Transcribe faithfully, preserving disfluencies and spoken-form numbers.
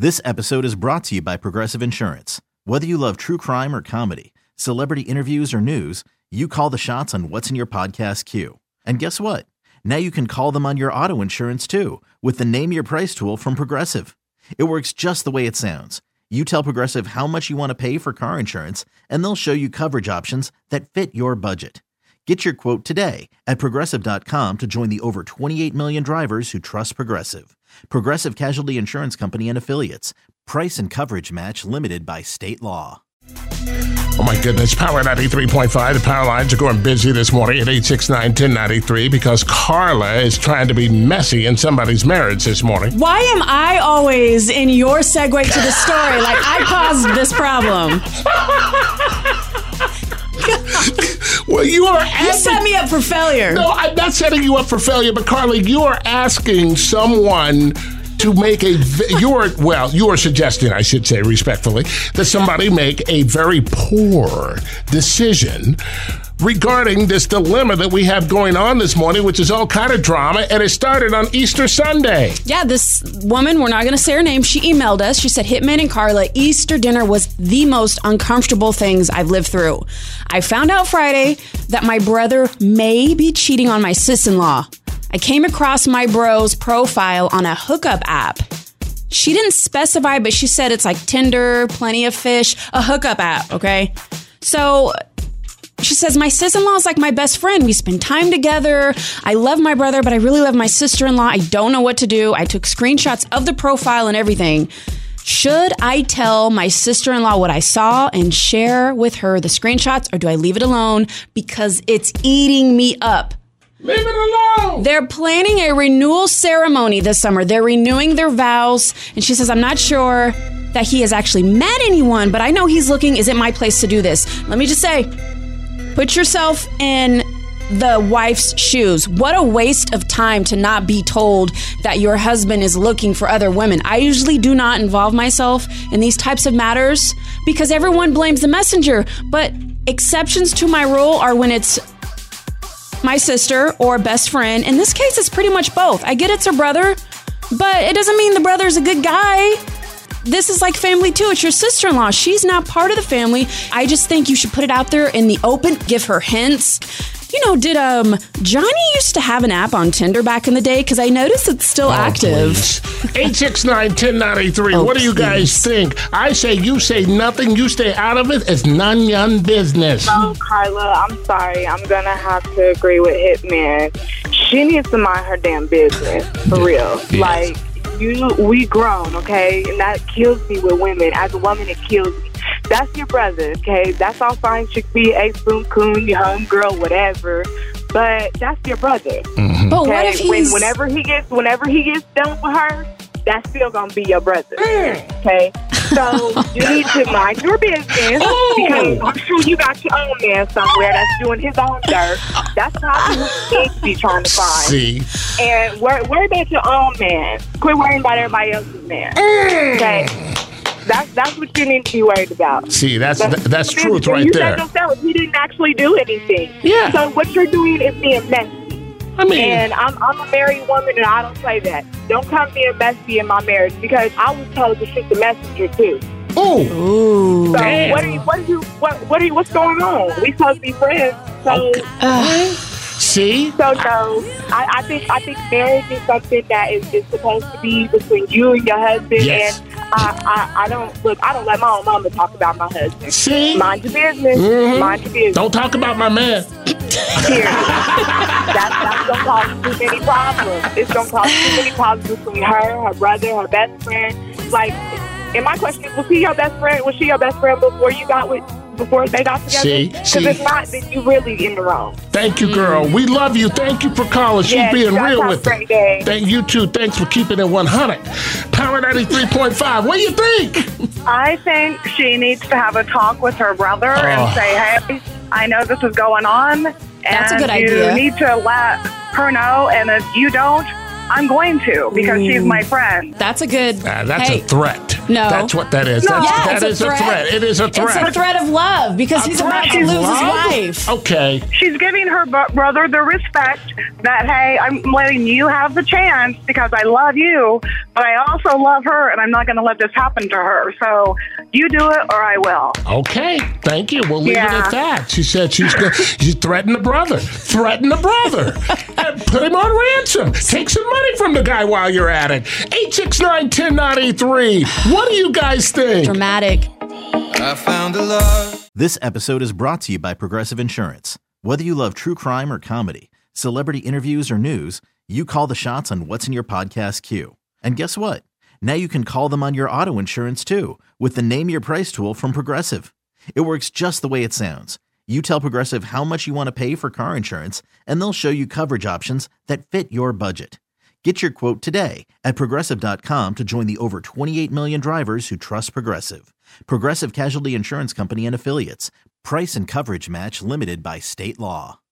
This episode is brought to you by Progressive Insurance. Whether you love true crime or comedy, celebrity interviews or news, you call the shots on what's in your podcast queue. And guess what? Now you can call them on your auto insurance too with the Name Your Price tool from Progressive. It works just the way it sounds. You tell Progressive how much you want to pay for car insurance, and they'll show you coverage options that fit your budget. Get your quote today at Progressive dot com to join the over twenty-eight million drivers who trust Progressive. Progressive Casualty Insurance Company and Affiliates. Price and coverage match limited by state law. Oh my goodness, Power ninety-three point five. The power lines are going busy this morning at eight six nine, one oh nine three because Carla is trying to be messy in somebody's marriage this morning. Why am I always in your segue to the story? Like I caused this problem. Well, you are asking... You set me up for failure. No, I'm not setting you up for failure, but Carly, you are asking someone to make a... You're, well, you are suggesting, I should say respectfully, that somebody make a very poor decision regarding this dilemma that we have going on this morning, which is all kind of drama, and it started on Easter Sunday. Yeah, this woman, we're not going to say her name, she emailed us. She said, Hitman and Carla, Easter dinner was the most uncomfortable things I've lived through. I found out Friday that my brother may be cheating on my sis-in-law. I came across my bro's profile on a hookup app. She didn't specify, but she said it's like Tinder, Plenty of Fish, a hookup app, okay? So... She says, my sis-in-law is like my best friend. We spend time together. I love my brother, but I really love my sister-in-law. I don't know what to do. I took screenshots of the profile and everything. Should I tell my sister-in-law what I saw and share with her the screenshots, or do I leave it alone because it's eating me up? Leave it alone. They're planning a renewal ceremony this summer. They're renewing their vows. And she says, I'm not sure that he has actually met anyone, but I know he's looking. Is it my place to do this? Let me just say... Put yourself in the wife's shoes. What a waste of time to not be told that your husband is looking for other women. I usually do not involve myself in these types of matters because everyone blames the messenger. But exceptions to my rule are when it's my sister or best friend. In this case, it's pretty much both. I get it's her brother, but it doesn't mean the brother's a good guy. This is like family too. It's your sister-in-law. She's not part of the family. I just think you should put it out there in the open. Give her hints. You know, did um Johnny used to have an app on Tinder back in the day? Because I noticed it's still oh, active. eight six nine, one oh nine three. Oh, what do you please. guys think? I say you say nothing. You stay out of it. It's none your business. Oh, Carla, I'm sorry. I'm going to have to agree with Hitman. She needs to mind her damn business. For real. Yes. Like... You, we grown, okay? And that kills me with women. As a woman, it kills me. That's your brother, okay? That's all fine. She could be a spoon coon, your homegirl, whatever. But that's your brother. Mm-hmm. But okay? what if he's... When, whenever he gets, whenever he gets done with her, that's still gonna be your brother, okay? So you need to mind your business oh. because I'm sure you got your own man somewhere that's doing his own dirt. That's probably who you need to be trying to find. See, and worry, worry about your own man. Quit worrying about everybody else's man. Okay, that's that's what you need to be worried about. see, that's That's, that's truth right you there. said yourself, he didn't actually do anything. Yeah. So what you're doing is being messy. I mean, And I'm I'm a married woman, and I don't say that. Don't come being messy in my marriage because I was told to shoot the messenger too. oh, Ooh. So Damn. what are you? What are you? What what are you? What's going on? We supposed to be friends. So Okay. Uh, see, so no. I, I think I think marriage is something that is, is supposed to be between you and your husband. Yes. And I, I I don't look. I don't let my own mama talk about my husband. see, Mind your business. Mhm. Mind your business. don't talk about my man. Period. That's that's gonna cause too many problems. It's gonna cause too many problems between her, her brother, her best friend. Like, and my question is, was he your best friend? Was she your best friend before you got with? Before they got together? See, Because see. if not, then you really in the wrong. Thank you, girl. We love you. Thank you for calling. She's Yes, being you guys real have with a great it. day. Thank you too. Thanks for keeping it one hundred. Power ninety-three point five. What do you think? I think she needs to have a talk with her brother Oh. and say, hey, I know this is going on. And That's a good you idea. need to let her know. And if you don't, I'm going to because she's my friend. That's a good... Uh, that's hey, a threat. No. That's what that is. No. That's, Yeah, that it's is a a threat. threat. It is a threat. It's a threat of love because A he's threat about to of lose love? his wife. Okay. She's giving her bu- brother the respect that, hey, I'm letting you have the chance because I love you, but I also love her, and I'm not going to let this happen to her. So you do it or I will. Okay. Thank you. We'll leave Yeah. it at that. She said she's going to threaten the brother. Threaten the brother. And put him on ransom. Take some money from the guy while you're at it. eight six nine, one oh nine three. What do you guys think? Dramatic. I found a love. This episode is brought to you by Progressive Insurance. Whether you love true crime or comedy, celebrity interviews or news, you call the shots on what's in your podcast queue. And guess what? Now you can call them on your auto insurance too with the Name Your Price tool from Progressive. It works just the way it sounds. You tell Progressive how much you want to pay for car insurance, and they'll show you coverage options that fit your budget. Get your quote today at Progressive dot com to join the over twenty-eight million drivers who trust Progressive. Progressive Casualty Insurance Company and Affiliates. Price and coverage match limited by state law.